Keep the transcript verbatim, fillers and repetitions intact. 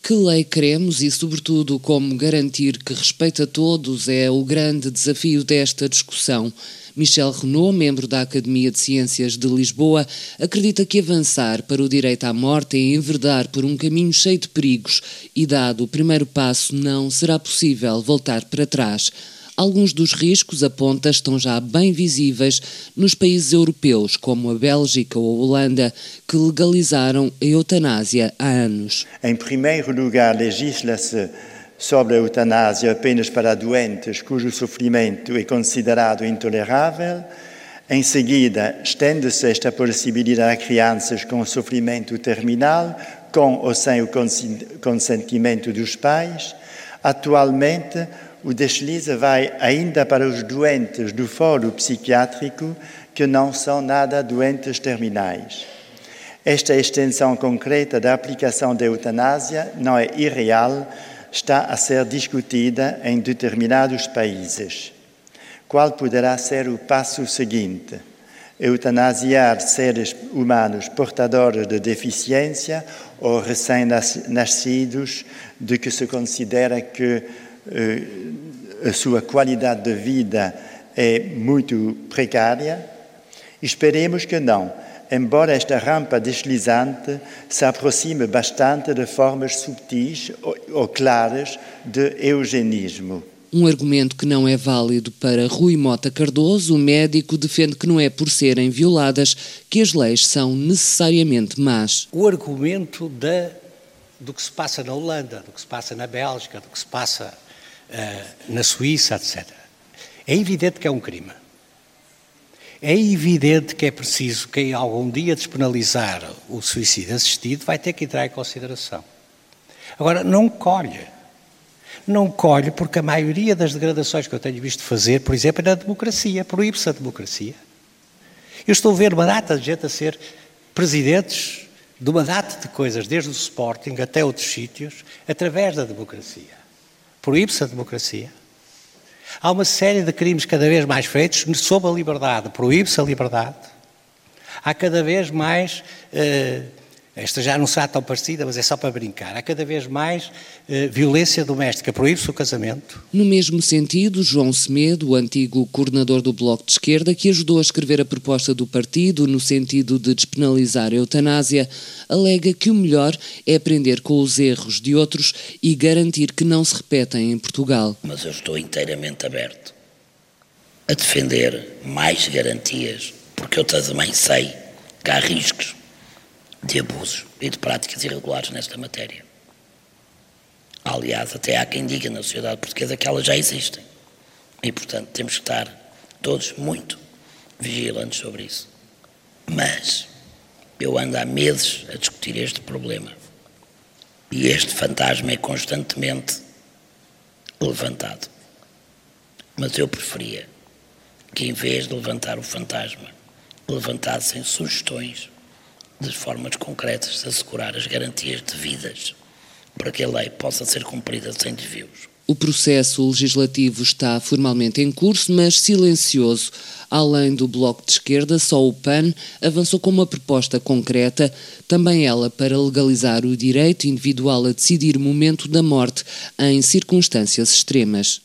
Que lei queremos e, sobretudo, como garantir que respeita a todos é o grande desafio desta discussão. Michel Renaud, membro da Academia de Ciências de Lisboa, acredita que avançar para o direito à morte é enverdar por um caminho cheio de perigos e, dado o primeiro passo, não será possível voltar para trás. Alguns dos riscos, aponta, estão já bem visíveis nos países europeus, como a Bélgica ou a Holanda, que legalizaram a eutanásia há anos. Em primeiro lugar, legisla-se sobre a eutanásia apenas para doentes cujo sofrimento é considerado intolerável. Em seguida, estende-se esta possibilidade a crianças com sofrimento terminal, com ou sem o consentimento dos pais. Atualmente, o deslize vai ainda para os doentes do foro psiquiátrico que não são nada doentes terminais. Esta extensão concreta da aplicação da eutanásia não é irreal, está a ser discutida em determinados países. Qual poderá ser o passo seguinte? Eutanasiar seres humanos portadores de deficiência ou recém-nascidos de que se considera que eh, a sua qualidade de vida é muito precária? Esperemos que não, embora esta rampa deslizante se aproxime bastante de formas subtis ou, ou claras de eugenismo. Um argumento que não é válido para Rui Mota Cardoso, o médico, defende que não é por serem violadas que as leis são necessariamente más. O argumento da, do que se passa na Holanda, do que se passa na Bélgica, do que se passa uh, na Suíça, etcétera. É evidente que é um crime. É evidente que é preciso, quem algum dia despenalizar o suicídio assistido vai ter que entrar em consideração. Agora, não colhe. Não colhe porque a maioria das degradações que eu tenho visto fazer, por exemplo, é na democracia, proíbe-se a democracia. Eu estou a ver uma data de gente a ser presidentes de uma data de coisas, desde o Sporting até outros sítios, através da democracia. Proíbe-se a democracia. Há uma série de crimes cada vez mais feitos sob a liberdade, proíbe-se a liberdade. Há cada vez mais, uh, esta já não será tão parecida, mas é só para brincar, há cada vez mais uh, violência doméstica, proíbe-se o casamento. No mesmo sentido, João Semedo, o antigo coordenador do Bloco de Esquerda, que ajudou a escrever a proposta do partido no sentido de despenalizar a eutanásia, alega que o melhor é aprender com os erros de outros e garantir que não se repetem em Portugal. Mas eu estou inteiramente aberto a defender mais garantias, porque eu também sei que há riscos de abusos e de práticas irregulares nesta matéria. Aliás, até há quem diga na sociedade portuguesa que elas já existem. E, portanto, temos que estar todos muito vigilantes sobre isso. Mas eu ando há meses a discutir este problema. E este fantasma é constantemente levantado. Mas eu preferia que, em vez de levantar o fantasma, levantassem sugestões de formas concretas de assegurar as garantias devidas para que a lei possa ser cumprida sem desvios. O processo legislativo está formalmente em curso, mas silencioso. Além do Bloco de Esquerda, só o P A N avançou com uma proposta concreta, também ela para legalizar o direito individual a decidir o momento da morte em circunstâncias extremas.